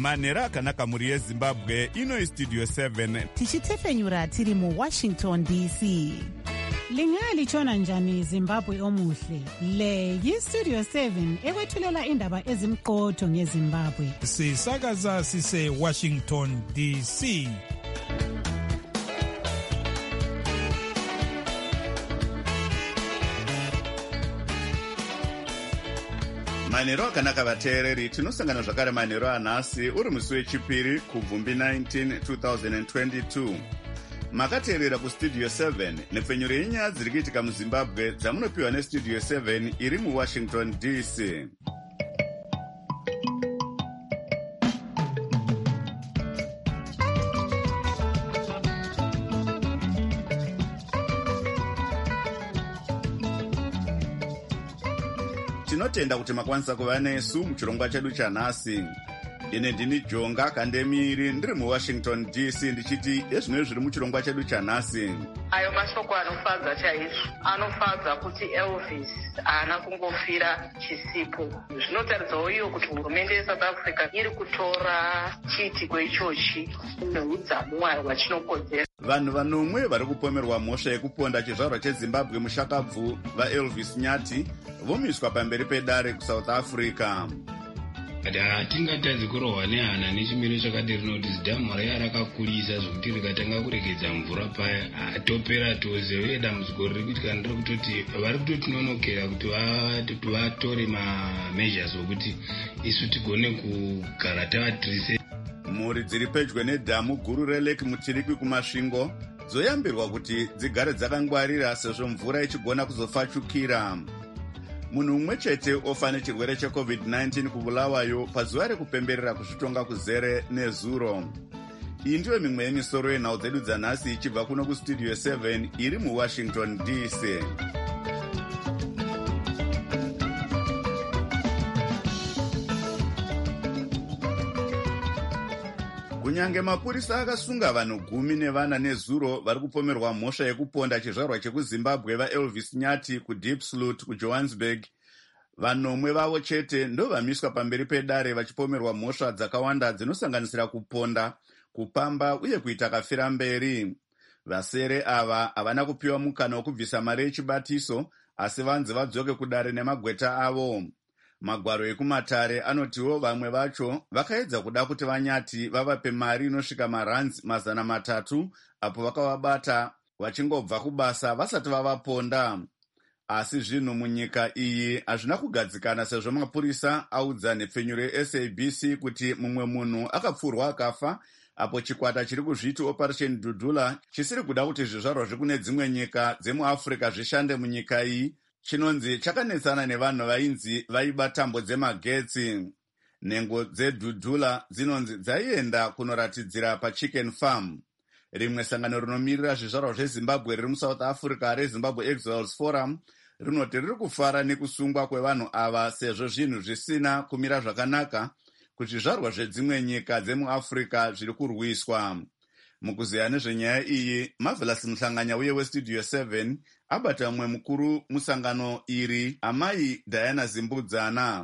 manhero akanaka mhuri yezimbabwe. Ino Studio 7 tichitefenyura tiri muWashington DC. Lingalitshona njani Zimbabwe omuhle? Le yiStudio 7 ekwethulela indaba ezimqotho ngeZimbabwe. Sisakaza sise Washington DC. manhero akanaka vateereri, tinosangana zvakare manhero anhasi uri musi wechipiri kubvumbi 19 2022. Makateerera kuStudio 7 nepfenyuro yenyaya dziri kuitika muZimbabwe dzamunopiwa neStudio 7 iri muWashington DC. Tinotenda kuti makwanisa kuva nesu muchirongwa chedu chanhasi. Ine ndini Jonga Kandemiri ndiri muWashington DC ndichiti ezvino zviri muchirongwa chedu chanhasi. Ayo mashoko anofadza chaizvo. Anofadza kuti Elvis haana kungofira chisipo. Zvinotaridzawo iyo kuti hurumende yeSouth Africa iri kutora chiitiko ichochi neudzamu hwachinokodzera. Vanhu vanomwe vari kupomerwa mhosva yekuponda chizvarwa cheZimbabwe mushakabvu vaElvis Nyati vomiswa pamberi pedare kuSouth Africa. Hatingatadzi kurohwa nehana nechimiro chakadai rinoti zidhamu rakakulisa zvokuti rikatanga kuregedza mvura paya hatopera tose, uye dambudziko riri kuitika ndiro kutoti vari kutotinonokera kuti vatore mameasures okuti isu tigone kugara tavatirise. Mhuri dziri pedyo nedhamu guru reLake Mutirikwi kumasvingo dzoyambirwa kuti dzigare dzakangwarira sezvo mvura ichigona kuzofachukira. Munhu mumwe chete ofa nechirwere cheCovid-19 kubulawayo pazuva rekupemberera kuzvitonga kuzere nezuro. Iyi ndiyo mimwe yemisoro yenhau dzedu dzanhasi ichibva kuno kuStudio 7 iri muWashington DC. Kunyange mapurisa akasunga vanhu 10 nevana nezuro vari kupomerwa mhosva yekuponda chizvarwa chekuZimbabwe vaElvis Nyati kuDiepsloot kuJohannesburg, vanomwe vavo chete ndovamiswa pamberi pedare vachipomerwa mhosva dzakawanda dzinosanganisira kuponda, kupamba uye kuita kafira mberi. Vasere ava havana kupiwa mukana wokubvisa mari yechibatiso, asi vanzi vadzoke kudare nemagweta avo. Magwaro ekumatare anotiwo vamwe vacho vakaedza kuda kuti Vanyati vavape mari inosvika maranzi 300 apo vakavabata vachingobva kubasa vasati vavaponda. Asi zvinhu munyika iyi hazvina kugadzikana sezvo mapurisa audza nepfenyuro yeSABC kuti mumwe munhu akapfurwa akafa apo chikwata chiri kuzviti Operation Dudula chisiri kuda kuti zvizvarwa zvekune dzimwe nyika dzemuAfrica zvishande munyika iyi. Chinonzi chakanetsana nevanhu vainzi vaiba tambo dzemagetsi. Nhengo dzeDudula dzinonzi dzaienda kunoratidzira paChicken Farm. Rimwe sangano rinomirira zvizvarwa zveZimbabwe riri muSouth Africa reZimbabwe Exiles Forum rinoti riri kufara nekusungwa kwevanhu ava sezvo zvinhu zvisina kumira zvakanaka kuzvizvarwa zvedzimwe nyika dzemuAfrica zviri kurwiswa. Mukuziya nezvenyaya iyi, Marvelous Muhlanganya uye weStudio 7 abata mumwe mukuru musangano iri, Amai Diana Zimbudzana.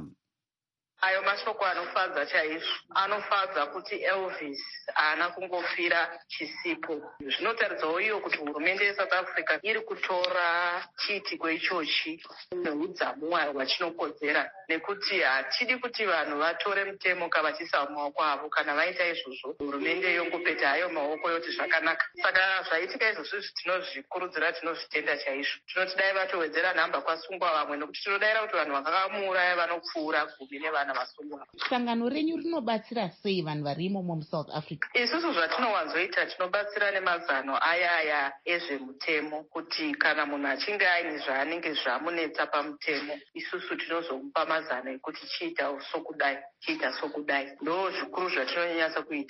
Ayo mashoko anofadza chaizvo. Anofadza kuti Elvis haana kungofira chisipo. Zvinotaridzawo iyo kuti hurumende yeSouth Africa iri kutora chiitiko ichochi neudzamu hwachinokodzera, nekuti hatidi kuti vanhu vatore mutemo kavachiisa mumaoko avo. Kana vaita izvozvo, hurumende yongopeta hayo maoko yoti zvakanaka. Saka zvaitika izvozvo tinozvikurudzira, tinozvitenda chaizvo. Tinoti dai vatowedzera nhamba kwasungwa vamwe, nekuti tinodaira kuti vanhu vakamuuraya vanopfuura 10 nevana vasungwa. Sangano renyu rinobatsira sei vanhu varimo muSouth Africa? Isusu zvatinowanzoita tinobatsira nemazano aya ezvemutemo, kuti kana munhu achinge aine zvaanenge zvamunetsa pamutemo, isusu tinozomupa mazano ekuti chiita sokudai, chiita sokudai. Ndo zvikuru zvatinonyatsa kuita.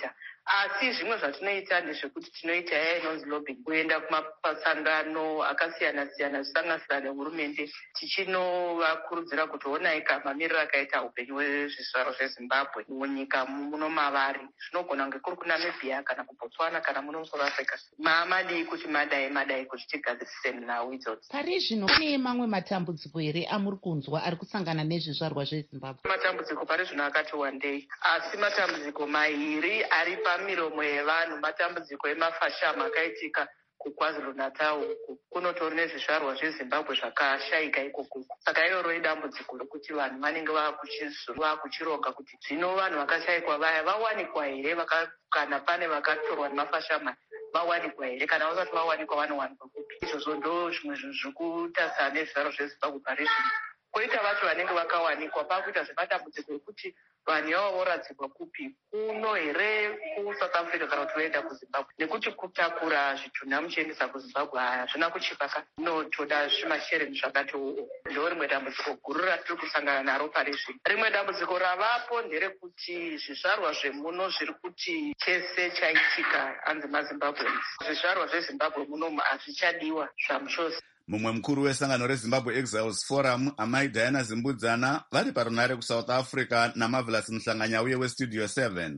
asi zvimwe zvatinoita ndezvekuti tinoita yaya inonzi lobbying, kuenda kumasangano akasiyana-siyana zvisanganisira nehurumende tichinovakurudzira kuti onai mamiriro akaita upenyu hwezvizvaro zvezimbabwe munyika muno mavari. Zvinogona kunge kuri kuNamibia kana kuBotswana kana muno South Africa. Mamadii kuti madai kuti tigadzirise nhau idzodzo. Pari zvino kune mamwe matambudziko here amuri kunzwa ari kusangana nezvizvarwa zveZimbabwe? Matambudziko pari zvino akati wandei, asi matambudziko mairi ari pamiromo yevanhu matambudziko emafashama akaitika kuKwaZulu Natal uku kunotori nezvizvarwa zveZimbabwe zvakashayika ikoko. Saka iroro idambudziko rokuti vanhu vanenge vakuchironga kuti zvino vanhu vakashayikwa vaya vawanikwa here, kana pane vakatorwa nemafashama vawanikwa here, kana vasati vawanikwa vanowanikwa kupi. Izvozvo ndo zvimwe zvinhu zviri kutasana nezvizvarwa zveZimbabwe pari zvino. Koita vacho vanenge vakawanikwa pakuita zvematambudziko ekuti vanhu ivavo voradzirwa kupi, kuno here kuSouth Africa kana kuti voenda kuZimbabwe, nekuti kutakura zvitunha muchiendesa kuZimbabwe hazvina kuchipaka, inotoda zvimashereni zvakati ndo rimwe dambudziko guru ratiri kusangana naro pari zvino. Rimwe dambudziko ravapo nderekuti zvizvarwa zvemuno zviri kuti chese chaitika hanzi maZimbabweans, zvizvarwa zveZimbabwe muno hazvichadiwa zvamuchose. Mumwe mukuru wesangano reZimbabwe Exiles Forum, amai Diana Zimbudzana, vari parunare kuSouth Africa naMarvelous Mhlanganyauye weStudio 7.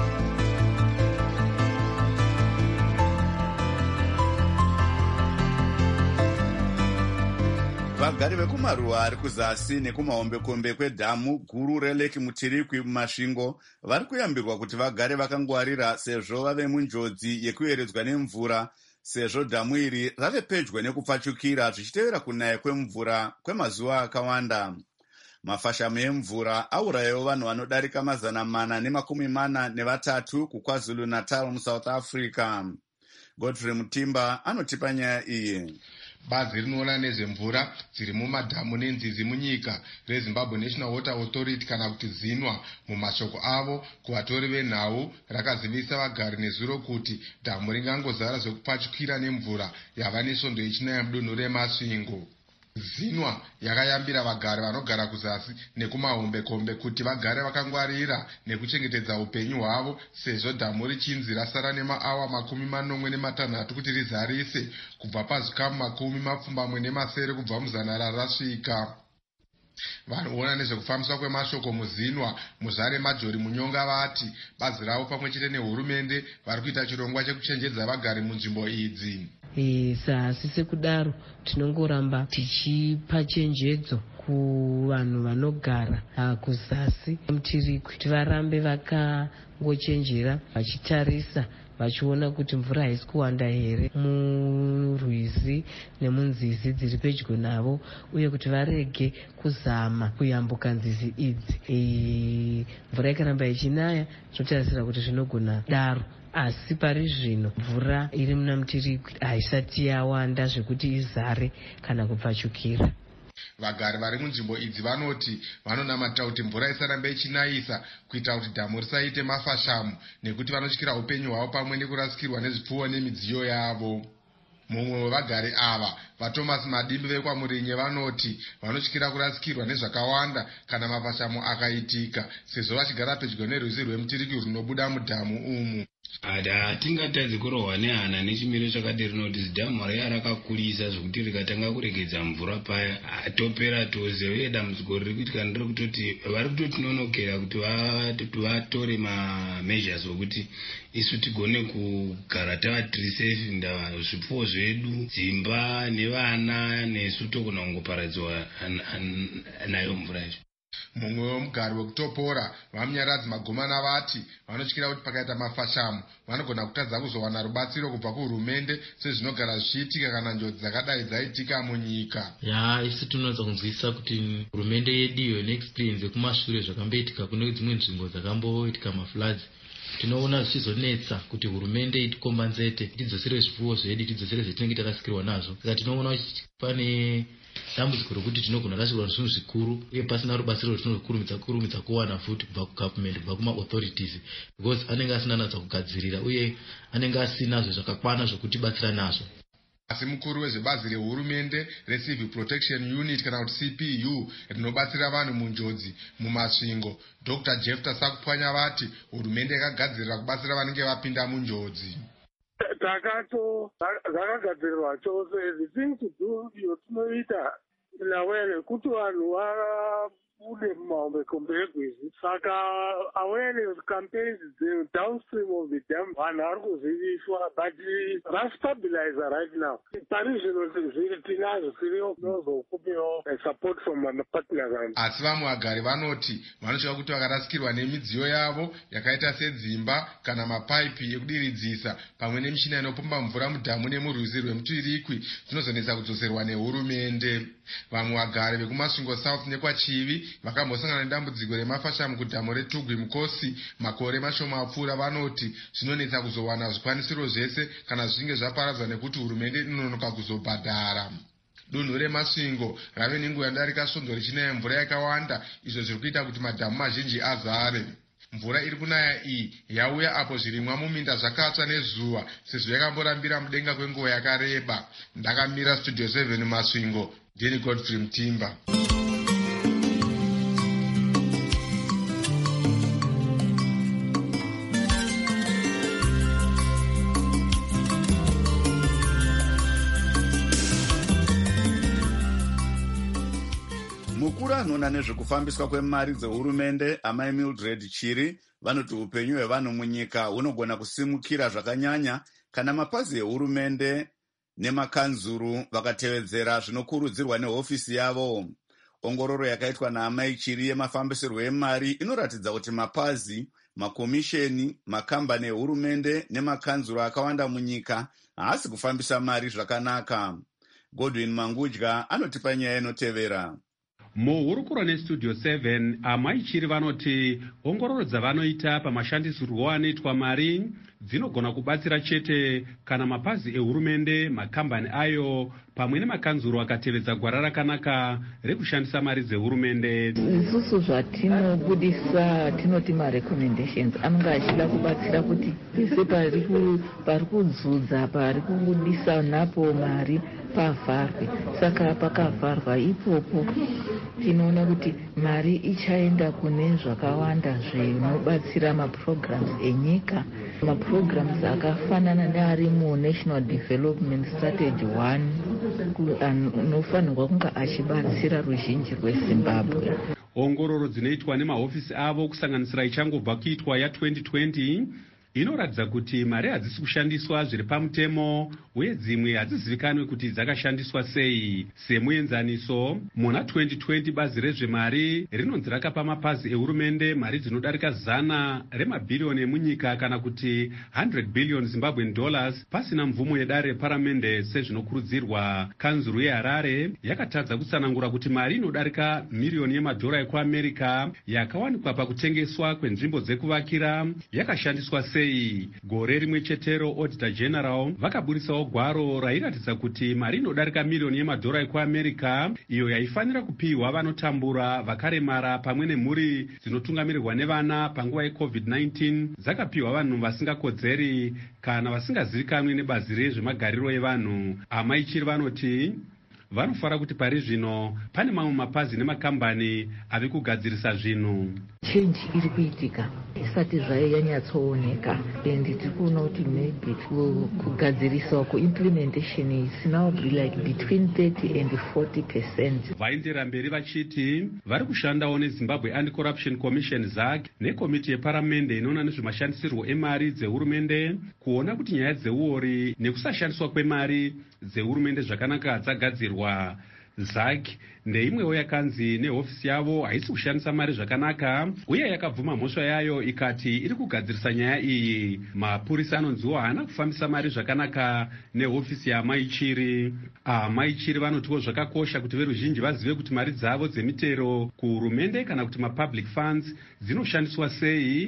Vagari vekumaruwa ari kuzasi nekumahombekombe kwedhamu guru reLake Mutirikwi mumasvingo vari kuyambirwa kuti vagare vakangwarira sezvo vave munjodzi yekueredzwa nemvura, sezvo dhamu iri rave pedyo nekupfachukira zvichitevera kunaya kwemvura kwemazuva akawanda. Mafashamo emvura aurayawo vanhu vanodarika 443 kuKwaZulu Natal muSouth Africa. Godfrey Mutimba anotipa nyaya iyi. Bazi rinoona nezvemvura dziri mumadhamu nenzizi munyika reZimbabwe National Water Authority kana kuti ZINWA mumashoko avo kuvatori venhau rakazivisa vagari nezuro kuti dhamu ringangozara zvekupfachukira nemvura yava nesvondo ichinaya mudunhu remasvingo. ZINWA yakayambira vagari vanogara kuzasi nekumahombekombe kuti vagare vakangwarira nekuchengetedza upenyu hwavo sezvo dhamu richinzi rasara nemaawa 46 kuti rizarise kubva pazvikamu 20 kubva muzana rasvika. Vanoona nezvekufambiswa kwemashoko muZINWA Muzvare Majori Munyonga vati bazi ravo pamwe chete nehurumende vari kuita chirongwa chekuchenjedza vagari munzvimbo idzi. Sasi sekudaro tinongoramba tichipa chenjedzo kuvanhu vanogara kuzasi Mutirikwi kuti varambe vakangochenjera vachitarisa vachiona kuti mvura haisi kuwanda here murwizi nemunzizi dziri pedyo navo, uye kuti varege kuzama kuyambuka nzizi idzi. Mvura ikaramba ichinaya zvinotarisira kuti zvinogona daro, asi pari zvino mvura iri muna Mutirikwi haisati yawanda zvekuti izare kana kupfachukira. Vagari vari munzvimbo idzi vanoti vanonamata kuti mvura isarambe ichinayisa kuita kuti dhamu risaite mafashamu nekuti vanotyira upenyu hwavo pamwe nekurasikirwa nezvipfuwo nemidziyo yavo. Mumwe wevagari ava, vaThomas Madimbe vekwaMurinye, vanoti vanotyira kurasikirwa nezvakawanda kana mafashamu akaitika sezvo vachigara pedyo nerwizi rweMutirikwi runobuda mudhamu umu. Hatingatadzi kurohwa nehana nechimiro chakadai rinoti dhamu raya rakakurisa zvokuti rikatanga kuregedza mvura paya topera tose, uye dambudziko riri kuitika nderekutoti vari kutotinonokera kuti vatore mameasures okuti isu tigone kugara tava tiri safe, zvipfuwo zvedu, dzimba nevana nesu togona kungoparadzwa nayo mvura yacho. Mumwe wemugari wekutopora vamunyaradzi Magomana vati vanotyira kuti pakaita mafashamu vanogona kutadza kuzowana rubatsiro kubva kuhurumende sezvinogara zvichiitika kana njodzi dzakadai dzaitika munyika. Isi tinowanza kunzwisa kuti hurumende yedu iyo neexperience yekumashure zvakamboitika kune dzimwe nzvimbo dzakamboitika mafloods, tinoona zvichizonetsa kuti hurumende itikombanzete, tidzosere zvipfuwo zvedu, tidzosere zvetinenge takasikirwa nazvo. Saka tinoona pane dambudziko rokuti tinogona rasirwa zvinhu zvikuru uye pasina rubatsiro rwetinokurumidza kuwana futi kubva kugovernment, kubva kuma-authorities, because anenge asina natsa kugadzirira uye anenge asinazvo zvakakwana zvokutibatsira nazvo. asi mukuru wezvebazi rehurumende reCivil Protection Unit kana kuti CPU rinobatsira vanhu munjodzi mumasvingo, Dr. Jefter Sakupwanya vati hurumende yakagadzirira kubatsira vanenge vapinda munjodzi. Zvakagadzirirwa chose. The thing to do yotinoita inawere kuti vanhu vabude mumahombekombe egwizi. Saka awareness campaigns downstream of the dam vanhu vari kuziviswa, but rastabilizer right now. Pari zvino zviri tinazvo tiriyo tinozokupiwo support from partners. Asi vamwe vagari vanoti vanosvika kuti vakarasikirwa nemidziyo yavo yakaita sedzimba kana mapaipi ekudiridzisa pamwe nemishina inopomba mvura mudhamu nemurwizi rwemutirikwi dzinozonetsa kudzoserwa nehurumende. Vamwe vagari vekumasvingo South nekwaChivi vakambosangana nedambudziko remafashamu kudhamu reTugwi Mukosi makore mashoma apfuura, vanoti zvinonetsa kuzowana zvikwanisiro zvese kana zvichinge zvaparadzwa nekuti hurumende inonoka kuzobhadhara. Dunhu remasvingo rave nenguva yadarika svondo richinaya mvura yakawanda, izvo zviri kuita kuti madhamu mazhinji azare. Mvura iri kunaya iyi yauya apo zvirimwa muminda zvakatsva nezuva sezvo yakamborambira mudenga kwenguva yakareba. Ndakamira Studio 7 Masvingo, Denny Godfrey Mtimba. Mukuru anoona nezvekufambiswa kwemari dzehurumende amai Mildred Chiri vanoti upenyu hwevanhu munyika hunogona kusimukira zvakanyanya kana mapazi ehurumende nemakanzuru vakatevedzera zvinokurudzirwa nehofisi yavo. Ongororo yakaitwa naamai Chiri yemafambisirwo emari inoratidza kuti mapazi, makomisheni, makambani ehurumende nemakanzuru akawanda munyika haasi kufambisa mari zvakanaka. Godwin Mangudya anotipa nyaya inotevera. Muhurukuro neStudio 7 amai Chiri vanoti ongororo dzavanoita pamashandisirwo anoitwa mari dzinogona kubatsira chete kana mapazi ehurumende, makambani ayo pamwe nemakanzuro akatevedza gwara rakanaka rekushandisa mari dzehurumende. Isusu zvatinobudisa tinoti marecommendations anenge achida kubatsira kuti pese pari kudzudza pari kubudisa napo mari pavharwe. Saka pakavharwa ipopo tinoona kuti mari ichaenda kune zvakawanda zvinobatsira maprograms enyika, maprograms akafanana neari muNational Development Strategy 1 anofanirwa kunge achibatsira ruzhinji rweZimbabwe. Ongororo dzinoitwa nemahofisi avo kusanganisira ichangobva kuitwa ya2020 inoratidza kuti mari hadzisi kushandiswa zviri pamutemo uye dzimwe hadzizivikanwi kuti dzakashandiswa sei. Semuenzaniso, muna 2020 bazi rezvemari rinonzi rakapa mapazi ehurumende mari dzinodarika 100 remabhiriyoni emunyika kana kuti 100 billion Zimbabwean dollars pasina mvumo yedare reparamende sezvinokurudzirwa. Kanzuru yeHarare yakatadza kutsanangura kuti mari inodarika miriyoni yemadhora ekuAmerica yakawanikwa pakutengeswa kwenzvimbo dzekuvakira yakashandiswa sei. Gore rimwe chetero Auditor General vakaburitsawo gwaro rairatidza kuti mari inodarika miriyoni yemadhora ekuAmerica iyo yaifanira kupiwa vanotambura, vakaremara pamwe nemhuri dzinotungamirirwa nevana panguva yeCovid-19 dzakapiwa vanhu vasingakodzeri kana vasingazivikanwi nebazi rezvemagariro evanhu. Amai Chiri vanoti vanofara kuti pari zvino pane mamwe mapazi nemakambani ave kugadzirisa zvinhu. Change iri kuitika isati zvayanyatsooneka and tiri kuona kuti maybe kugadzirisa kuimplementation is now be like between 30 and 40%. Vaindira mberi vachiti vari kushandawo neZimbabwe Anti-Corruption Commission ZAC nekomiti yeparamende inoona nezvemashandisirwo emari dzehurumende kuona kuti nyaya dzeuori nekusashandiswa kwemari dzehurumende zvakanaka dzagadzirwa. ZAC ndeimwewo yakanzi nehofisi yavo haisi kushandisa mari zvakanaka uye yakabvuma mhosva yayo ikati iri kugadzirisa nyaya iyi. Mapurisa anonziwo haana kufambisa mari zvakanaka nehofisi yaamai Chiri. Amai Chiri vanotiwo zvakakosha kuti veruzhinji vazive kuti mari dzavo dzemitero kuhurumende kana kuti mapublic funds dzinoshandiswa sei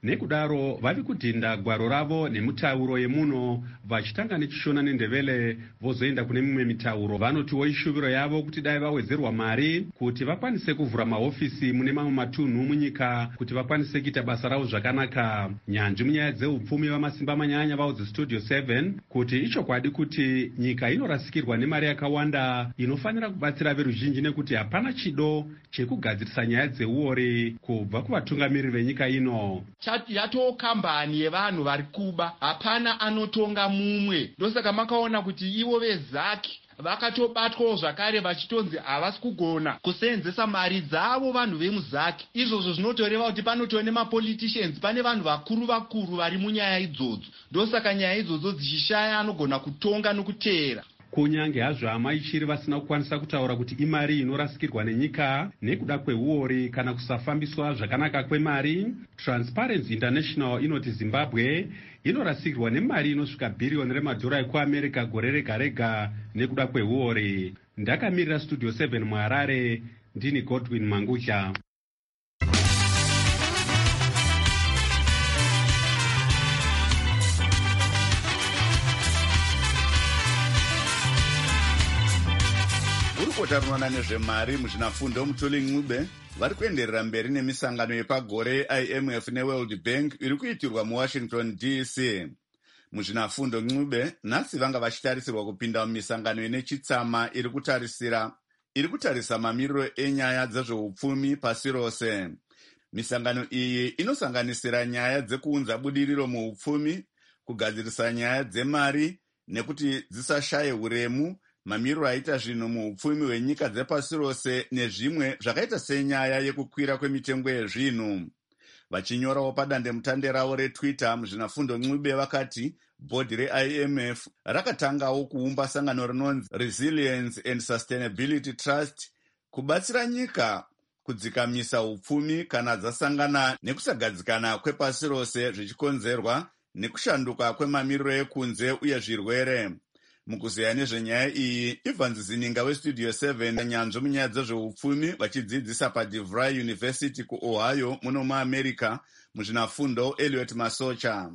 nekudaro vavi kudhinda gwaro ravo nemitauro yemuno vachitanga nechishona nendevele vozoenda kune mimwe mitauro. Vanotiwo ishuviro yavo kuti dai vawedzerwa mari kuti vakwanise kuvhura mahofisi mune mamwe matunhu munyika kuti vakwanise kuita basa ravo zvakanaka. Nyanzvi munyaya dzeupfumi vamasimba manyanya vaudze Studio 7 kuti ichokwadi kuti nyika inorasikirwa nemari yakawanda inofanira kubatsira veruzhinji nekuti hapana chido chekugadzirisa nyaya dzeuori kubva kuvatungamiriri venyika ino. Yatoo kambani yevanhu vari kuba, hapana anotonga mumwe. Ndosaka makaona kuti ivo vezaki vakatobatwawo zvakare vachitonzi havasi kugona kuseenzesa mari dzavo vanhu vemuzaki. Izvozvo zvinotoreva kuti panotove nemapoliticians, pane vanhu vakuru vakuru vari munyaya idzodzo. Ndosaka nyaya idzodzo dzichishaya anogona kutonga nokuteera. Kunyange hazvo hama ichiri vasina kukwanisa kutaura kuti imari inorasikirwa nenyika nekuda kweuori kana kusafambiswa zvakanaka kwemari, Transparency International inoti Zimbabwe inorasikirwa nemari inosvika bhiriyoni remadhora ekuAmerica gore rega rega nekuda kweuori. Ndakamirira Studio 7 muHarare, ndini Godwin Mangudya. Tarunoona nezvemari muzvinafundo Mutoli Ncube vari kuenderera mberi nemisangano yepagore IMF neWorld Bank iri kuitirwa muWashington DC. Muzvinafundo Ncube nhasi vanga vachitarisirwa kupinda mumisangano ine chitsama iri kutarisa mamiriro enyaya dzezveupfumi pasi rose. Misangano iyi inosanganisira nyaya dzekuunza budiriro muupfumi, kugadzirisa nyaya dzemari nekuti dzisashaye uremu, mamiriro aita zvinhu muupfumi hwenyika dzepasi rose nezvimwe zvakaita senyaya yekukwira kwemitengo yezvinhu. Vachinyorawo padandemutande ravo reTwitter, muzvinafundo Ncube vakati bhodhi reIMF rakatangawo kuumba sangano rinonzi Resilience and Sustainability Trust kubatsira nyika kudzikamisa upfumi kana dzasangana nekusagadzikana kwepasi rose zvichikonzerwa nekushanduka kwemamiriro ekunze uye zvirwere. Mukuzeya nezvenyaya iyi, Evans Zininga weStudio 7 nyanzvi munyaya dzezveupfumi vachidzidzisa paDeVry University kuOhio muno muAmerica, muzvinafundo Elliot Masocha.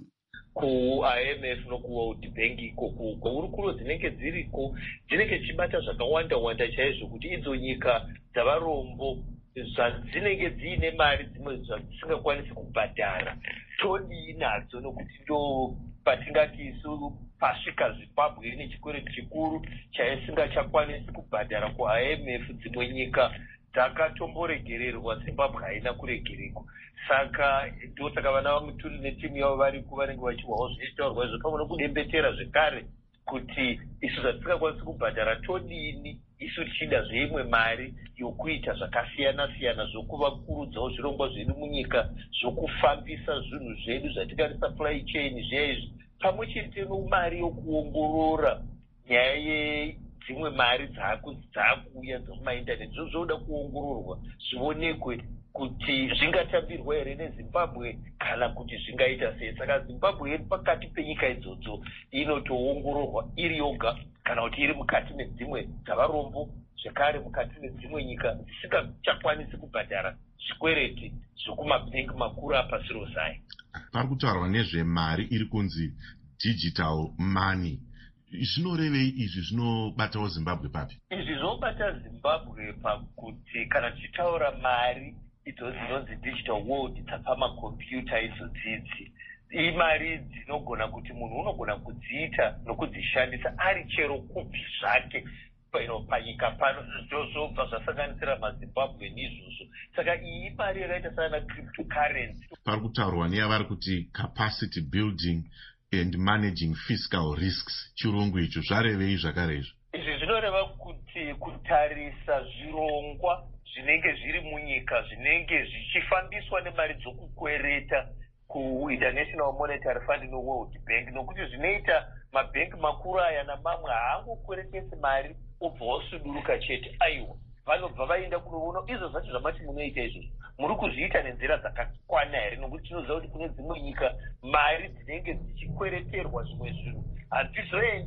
kuIMF nokuWorld Bank ikoko kwaurukuro dzinenge dziriko dzinenge chibata zvakawanda chaizvo kuti idzo nyika dzavarombo dzinenge dziine mari dzimwe dzisingakwanisi kubhadhara todi nadzo nokuti ndo patingati isu pasvika Zimbabwe ine chikwereti chikuru chaisingachakwanisi kubhadhara kuIMF. Dzimwe nyika dzakatomboregererwa, Zimbabwe haina kuregererwa. Saka ndosaka vana vaMutuli netimu yavo variko vanenge vachihwawo zvichitaurwa izvo pamwe nokudembetera zvekare kuti isu zvatisingakwanisi kubhadhara todini, isu tichida zveimwe mari yokuita zvakasiyana-siyana zvokuvakurudzawo zvirongwa zvedu munyika, zvokufambisa zvinhu zvedu zvatingati supply chain zviyaizvi, pamwe chete nomari yokuongorora nyaya yedzimwe mari dzaakuuya dzokumaindaneti zvoda kuongororwa zvionekwe kuti zvingatambirwa here neZimbabwe kana kuti zvingaita sei. Saka Zimbabwe iri pakati penyika idzodzo inotoongororwa iri yoga kana kuti iri mukati medzimwe dzavarombo, zvekare mukati medzimwe nyika dzisingachakwanisi kubhadhara zvikwereti zvokumabhengi makuru apasi rose aya. Pari kutaurwa nezvemari iri kunzi digital money. Zvinorevei izvi zvinobatawo Zimbabwe papi? Izvi zvinobata Zimbabwe pakuti kana tichitaura mari idzo dzinonzi digital world dzapamakombiyuta izodzidzi, imari dzinogona kuti munhu unogona kudziita nokudzishandisa ari chero kupi zvake panyika pano, zvobva zvasanganisira maZimbabwe n'izvozvo. Saka iyi imari yakaita sana cryptocurrency. Pari kutaurwa neyavari kuti capacity building and managing fiscal risks, chirungu icho zvarevei zvakare izvo? Izvi zvinoreva kuti kutarisa zvirongwa zvinenge zviri munyika zvinenge zvichifambiswa nemari dzokukwereta kuInternational Monetary Fund noWorld Bank, nokuti zvinoita mabhengi makuru aya namamwe haangokweretesi mari obva wasuduruka chete. Aiwa, vanobva vaenda kunoona izvo zvacho zvamati munoita izvozvo muri kuzviita nenzira dzakakwana here, nokuti tinoziva kuti kune dzimwe nyika mari dzinenge dzichikwereterwa zvimwe zvinhu hadzizoendi.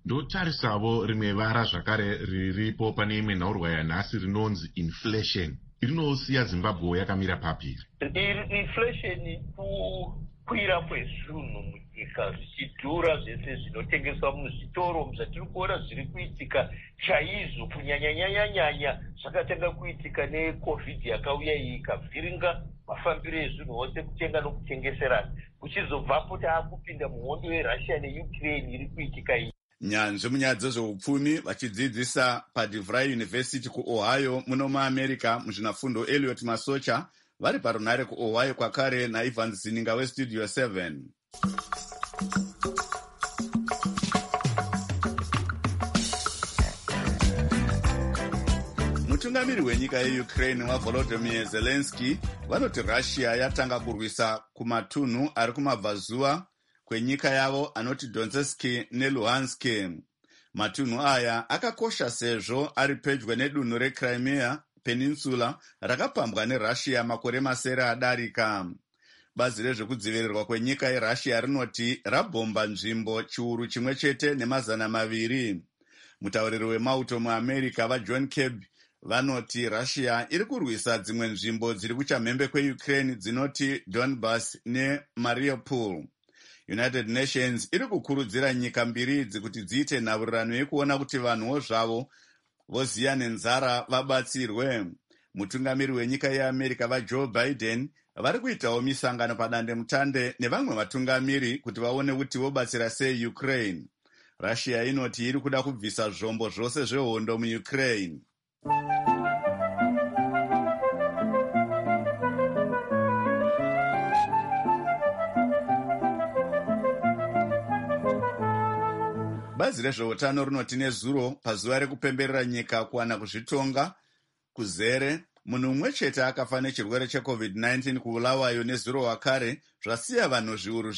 ndotarisavo rimwe vara zvakare riripo pane imwe nhaurwa yanhasi rinonzi inflation. Rinosiya Zimbabwe yakamira papiri. Inflation kukwira kwezvinhu munyika zvichidhura zvese zvinotengeswa muzvitoro zvatiri kuona zviri kuitika chaizvo kunyanya zvakatanga kuitika neCovid yakauya iyi ikavhiringa mafambiro ezvinhu ose kutenga nokutengeserana kuchizobvapo taakupinda muhondo yeRussia neUkraine iri kuitika iyi. Nyanzvi munyaya dzezveupfumi vachidzidzisa paDeVry University kuOhio muno muAmerica muzvinafundo Elliot Masocha vari parunhare kuOhio kwakare naIvan Zininga weStudio 7. Mutungamiri wenyika yeUkraine waVolodymyr Zelensky vanoti Russia yatanga kurwisa kumatunhu ari kumabvazuva kwenyika yavo anoti Donetsk neLuhansk. Matunhu aya akakosha sezvo ari pedyo nedunhu reCrimea Peninsula rakapambwa neRussia makore masere adarika. Bazi rezvekudzivirirwa kwenyika yeRussia rinoti rabhomba nzvimbo chiuru chimwe chete ne200. Mutauriri wemauto muAmerica vaJohn Kirby vanoti Russia iri kurwisa dzimwe nzvimbo dziri kuchamhembe kweUkraine dzinoti Donbas neMariupol. United Nations iri kukurudzira nyika mbiri idzi kuti dziite nhaburirano yekuona kuti vanhuwo zvavo voziya nenzara vabatsirwe. Mutungamiri wenyika yeAmerica vaJoe Biden vari kuitawo misangano padandemutande nevamwe vatungamiri kuti vaone kuti vobatsira sei Ukraine. Russia inoti iri kuda kubvisa zvombo zvose zvehondo muUkraine. Bazi rezveutano rinoti nezuro pazuva rekupemberera nyika kuwana kuzvitonga kuzere, munhu umwe chete akafa nechirwere cheCovid-19 kuBulawayo nezuro wakare, zvasiya vanhu zviuru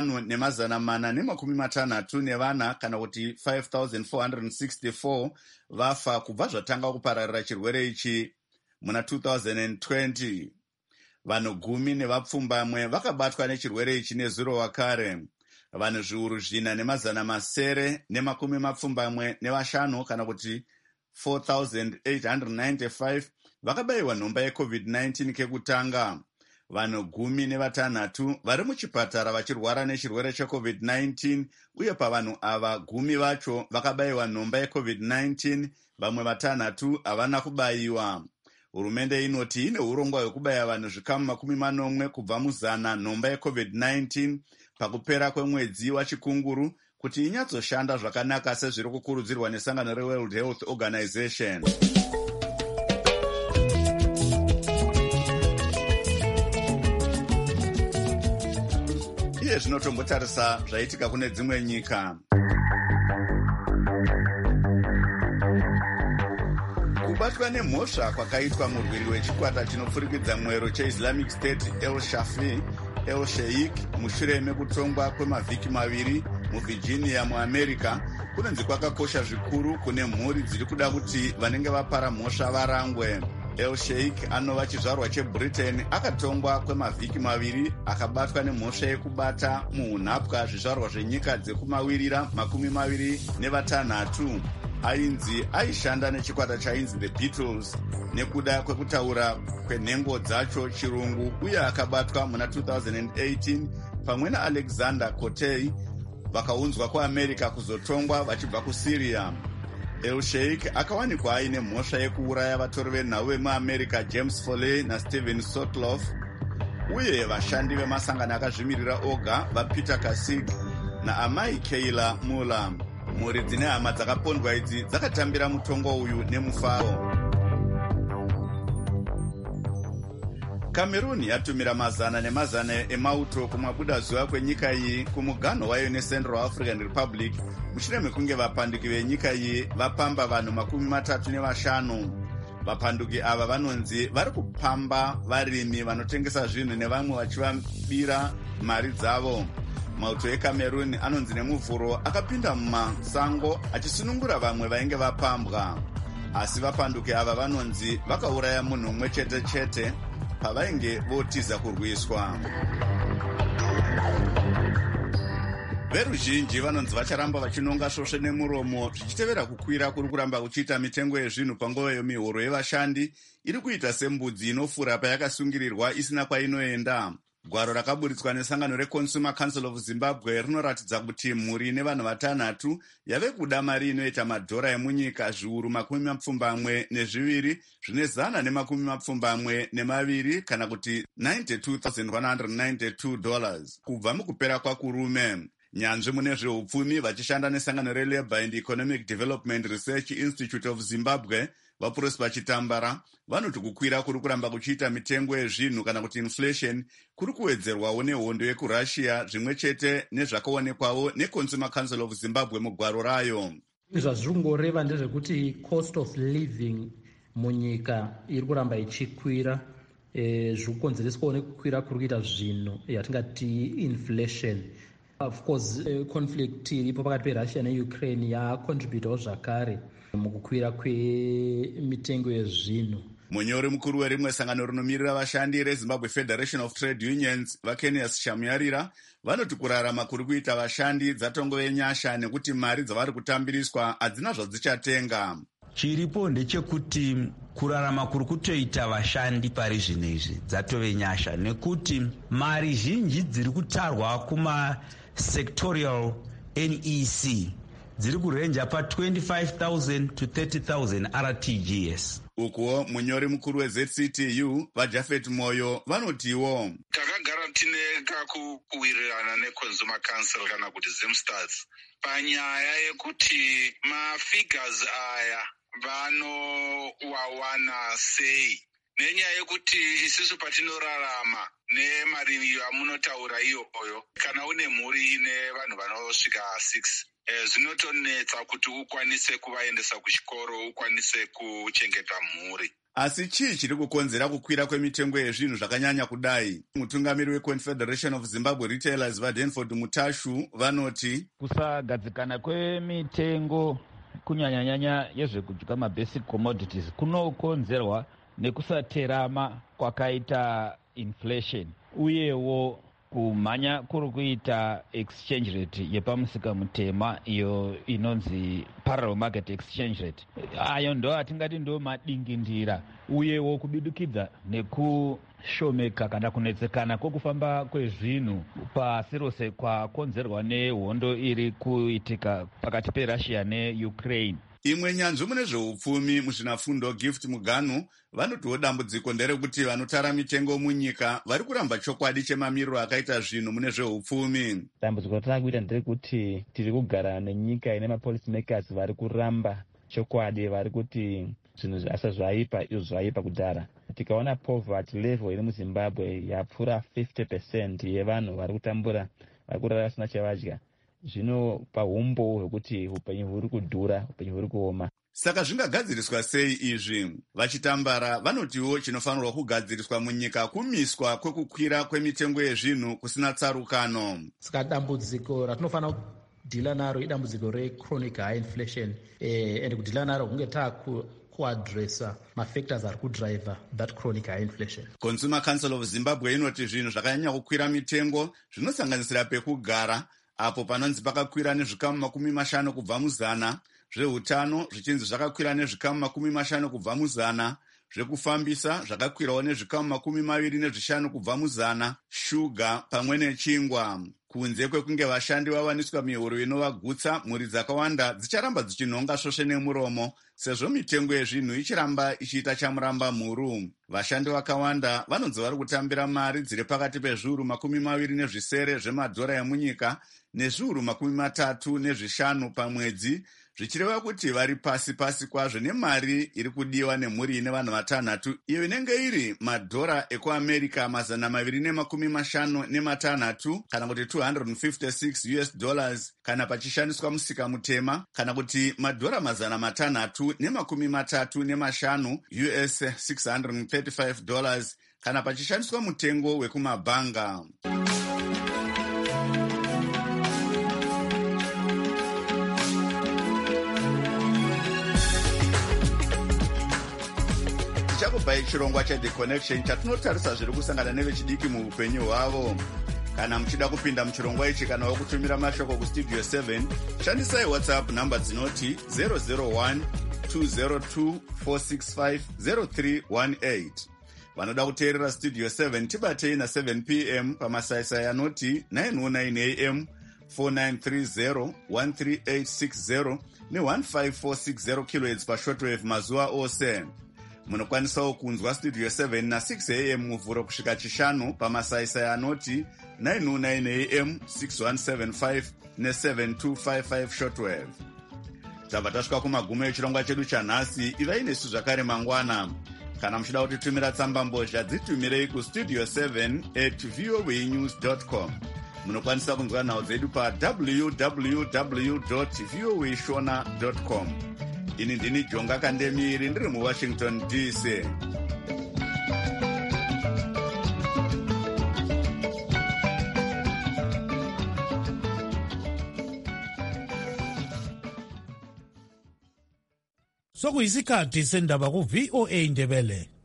5,464 kana kuti 5,464 vafa kubva zvatanga kupararira chirwere ichi muna 2020. Vanhu 10 nevapfumbamwe vakabatwa nechirwere ichi nezuro wakare. Vanhu zviuru 4,975 kana kuti 4,895 vakabayiwa nhomba yeCovid-19 kekutanga. Vanhu 16 vari muchipatara vachirwara nechirwere cheCovid-19 uye pavanhu ava 10 vacho vakabayiwa nhomba yeCovid-19, vamwe 6 havana kubayiwa. Hurumende inoti ine urongwa hwekubaya vanhu zvikamu 40 kubva muzana nhomba yeCovid-19 pakupera kwemwedzi wachikunguru kuti inyatsoshanda zvakanaka sezviri kukurudzirwa nesangano reWorld Health Organization. Iye zvinotombotarisa zvaitika kune dzimwe nyika. Kubatwa nemhosva kwakaitwa murwiri wechikwata chinopfurikidza mwero cheIslamic State El Sheikh mushure mekutongwa kwemavhiki 2 muVirginia muAmerica kunonzi kwakakosha zvikuru kune mhuri dziri kuda kuti vanenge vapara mhosva varangwe. El Sheikh anova chizvarwa cheBritain akatongwa kwemavhiki 2 akabatwa nemhosva yekubata muunhapwa zvizvarwa zvenyika dzekumawirira 26. Aishanda nechikwata chainzi The Beatles nekuda kwekutaura kwenhengo dzacho chirungu uye akabatwa muna 2018 pamwe naAlexander Cortey vakaunzwa kuAmerica kuzotongwa vachibva kuSyria. El Sheikh akawanikwa aine mhosva yekuuraya vatori venhau vemuAmerica James Foley naStephen Sotloff uye vashandi vemasangano akazvimirira oga vaPeter Kasich naamai Kayla Muller. Mhuri dzine hama dzakapondwa idzi dzakatambira mutongo uyu nemufaro. Cameroon yatumira mazana nemazana emauto kumabudazuva kwenyika iyi kumuganho wayo neCentral African Republic mushure mekunge vapanduki venyika iyi vapamba vanhu 35. Vapanduki ava vanonzi vari kupamba varimi vanotengesa zvinhu nevamwe vachivabira mari dzavo. Mauto eCameroon anonzi nemuvhuro akapinda mumasango achisunungura vamwe vainge vapambwa. Asi vapanduki ava vanonzi vakauraya munhu umwe chete pavainge votiza kurwiswa. veruzhinji vanonzi vacharamba vachinonga svosve nemuromo zvichitevera kukwira kuri kuramba kuchiita mitengo yezvinhu panguva yemihoro yevashandi iri kuita sembudzi inofura payakasungirirwa isina kwainoenda. Gwaro rakaburitswa nesangano reConsumer Council of Zimbabwe rinoratidza kuti mhuri nevanhu vatanhatu yave kuda mari inoita madhora emunyika zviuru 72 zvine 122 kana kuti $92,192 kubva mukupera kwakurume. Nyanzvi mune zveupfumi vachishanda nesangano reLabour and Economic Development Research Institute of Zimbabwe vaProsper Chitambara vanoti kukwira kuri kuramba kuchiita mitengo yezvinhu kana kuti inflation kuri kuwedzerwawo nehondo yekurussia zvimwe chete nezvakaonekwawo neConsumer Council of Zimbabwe mugwaro rayo. Zvazviri kungoreva ndezvekuti cost of living munyika iri kuramba ichikwira zviri kukonzereswawo nekukwira kuri kuita zvinhu yatingati inflation. Of course conflict iripo pakati peRussia neUkraine yacontributawo zvakare mukukwira kwemitengo yezvinhu. Munyori mukuru werimwe sangano rinomirira vashandi reZimbabwe Federation of Trade Unions vaKenias Shamuyarira vanoti kurarama kuri kuita vashandi dzatongove nyasha nekuti mari dzavari kutambiriswa hadzina zvadzichatenga. Chiripo ndechekuti kurarama kuri kutoita vashandi pari zvino izvi dzatove nyasha nekuti mari zhinji dziri kutarwa kuma sectorial NEC dziri kurenja pa 25,000 to 30,000 RTGS. Ukuwo munyori mukuru weZCTU vaJafet Moyo vanotiwo takagara tine kakuwirirana neConsumer Council kana kuti Zimstats panyaya yekuti mafigures aya vanowawana sei nenyaya yekuti isusu patinorarama nemari yamunotaura iyoyo kana une mhuri ine vanhu vanosvika 6 zvinotonetsa kuti ukwanise kuvaendesa kuchikoro ukwanise kuchengeta mhuri. Asi chii chiri kukonzera kukwira kwemitengo yezvinhu zvakanyanya kudai? Mutungamiri weConfederation of Zimbabwe Retailers vaDenford Mutashu vanoti kusagadzikana kwemitengo kunyanyanyanya yezvekudya mabasic commodities kunokonzerwa nekusaterama kwakaita inflation uyewo kumhanya kuri kuita exchange rate yepamusika mutema iyo inonzi parallel market exchange rate. Ayo ndo atingati ndo madingindira uyewo kubidukidza nekushomeka kana kunetsekana kwokufamba kwezvinhu pasi rose kwakonzerwa nehondo iri kuitika pakati peRussia neUkraine. Imwe nyanzvi mune zveupfumi muzvinafundo Gift Muganu vanotiwo dambudziko nderekuti vanotara mitengo munyika vari kuramba chokwadi chemamiriro akaita zvinhu mune zveupfumi. Dambudziko ratava kuita nderekuti tiri kugara nenyika ine mapolicy makers vari kuramba chokwadi, vari kuti zvinhu asa zvaipa izvo zvaipa kudhara. Tikaona poverty level iri muZimbabwe yapfuura 50% yevanhu vari kutambura vari kurara vasina chavadya. Zvino pahumbo hwekuti upenyu huri kudhura, upenyu huri kuoma. Saka zvingagadziriswa sei izvi? Vachitambara vanotiwo chinofanirwa kugadziriswa munyika kumiswa kwekukwira kwemitengo yezvinhu kusina tsarukano. Saka dambudziko ratinofanira kudhila naro idambudziko rechronic high inflation and kudhila naro kunge kuadresa mafactors ari kudriver that chronic high inflation. Consumer Council of Zimbabwe inoti zvinhu zvakanyanya kukwira mitengo zvinosanganisira pekugara apo panonzi pakakwira nezvikamu 50 kubva muzana, zveutano zvichinzi zvakakwira nezvikamu 50 kubva muzana, zvekufambisa zvakakwirawo nezvikamu 25 kubva muzana, shuga pamwe nechingwa. Kunze kwekunge vashandi vawaniswa mihoro inovagutsa, mhuri dzakawanda dzicharamba dzichinhonga svosve nemuromo sezvo mitengo yezvinhu ichiramba ichiita chamuramba mhuru. Vashandi vakawanda vanonzi vari kutambira mari dziri pakati pezviuru 27 zvemadhora emunyika nezviuru 35 pamwedzi, zvichireva kuti vari pasi kwazvo nemari iri kudiwa nemhuri ine vanhu vatanhatu, iyo inenge iri madhora ekuAmerica 256 kana kuti $256 kana pachishandiswa musika mutema, kana kuti madhora 635 US $635 kana pachishandiswa mutengo wekumabhanga. Chakupai chirongwa cheThe Connection chatinotarisa zviri kusangana nevechidiki muupenyu hwavo. Kana muchida kupinda muchirongwa ichi kana wokutumira mashoko kustudio 7, shandisai WhatsApp namba dzinoti 001 202 465 0318. Vanoda kuteerera studio 7 tibatei na 7 p.m. pamasaisai anoti 909 am 4930 13860 ne-15460 kHz pashortwave mazuva ose. Munokwanisawo kunzwa studio 7 na 6 am muvhuro kusvika chishanu pamasaisai anoti 909 am 6175 ne-7255 shortwave. Tabva tasvika kumagumo echirongwa chedu chanhasi. Ivai nesu zvakare mangwana. Kana muchida kutitumira tsamba mbozha dzitumirei kustudio 7@voanews.com. Munokwanisa kunzwa nhau dzedu pa www.voashona.com. Ini ndini Jonga Kandemiri ndiri muWashington DC. Sokuyisikhathi sendaba ku VOA Ndebele.